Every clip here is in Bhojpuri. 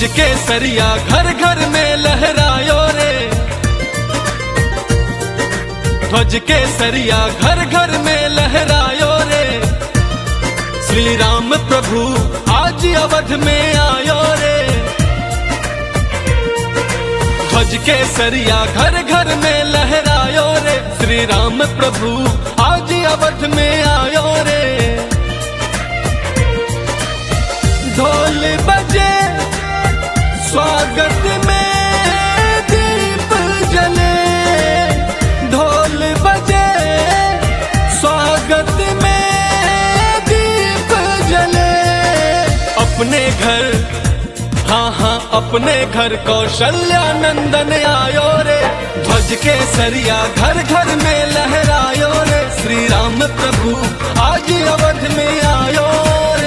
के सरिया घर घर में लहरायो रे, ध्वज के सरिया घर घर में लहरायो रे। श्री राम प्रभु आज अवध में आयो रे, ध्वज के सरिया घर घर में लहरायो रे। श्री राम प्रभु आज अवध में आयो रे। ढोल बजे स्वागत में दीप जले, ढोल बजे स्वागत में दीप जले। अपने घर, हाँ हाँ अपने घर कौशल्या नंदन आयो रे, ध्वज के सरिया घर घर में लहरायो रे। श्री राम प्रभु आज अवध में आयो रे।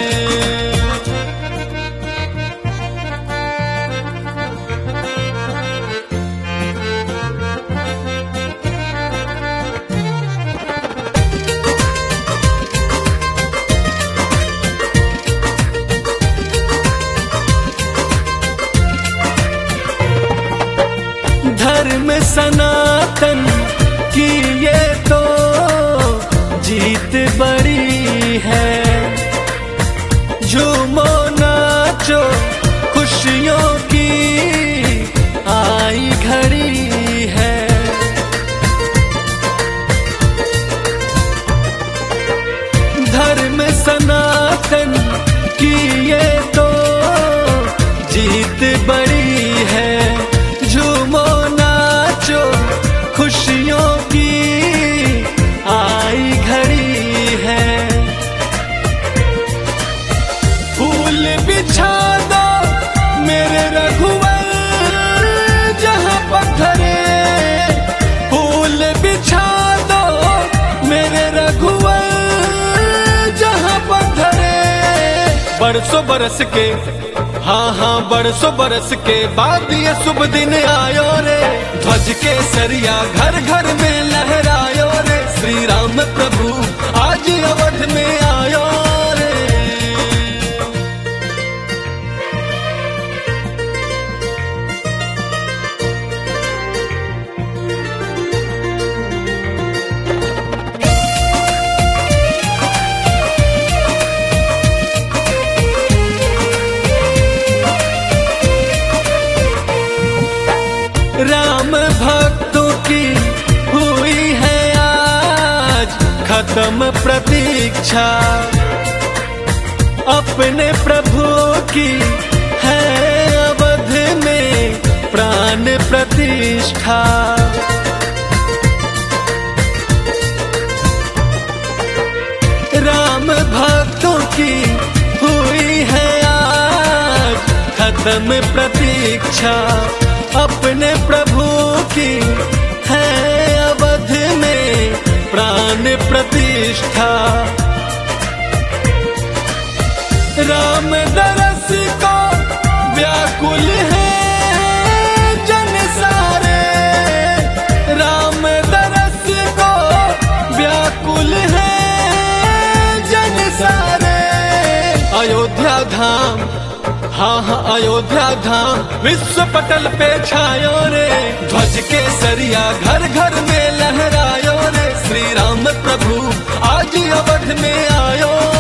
धर्म सनातन की ये तो जीत बड़ी है, झूमो नाचो खुशियों की आई घड़ी है। धर्म सनातन की ये तो जीत बड़ी है, झूमो नाचो खुशियों की आई घड़ी है। फूल बिछा दो मेरे रघुवर जहाँ पत्थरे, फूल बिछा दो मेरे रघुवर जहाँ पत्थरे। बरसों बरस के, हाँ हाँ बरसों बरस के बाद ये शुभ दिन आयो रे, ध्वज के सरिया घर घर में लहरायो रे। श्री राम प्रभु आज अवध में आयो रे। राम भक्तों की हुई है आज खत्म प्रतीक्षा, अपने प्रभु की है अवध में प्राण प्रतिष्ठा। राम भक्तों की हुई है आज खत्म प्रतीक्षा, अपने प्रभु की है अवध में प्राण प्रतिष्ठा। राम दरस को व्याकुल है जन सारे, राम दरस को व्याकुल है जन सारे। अयोध्या धाम, हाँ हाँ अयोध्या धाम विश्व पटल पे छायो रे, ध्वज के सरिया घर घर में लहरायो रे। श्री राम प्रभु आज अवध में आयो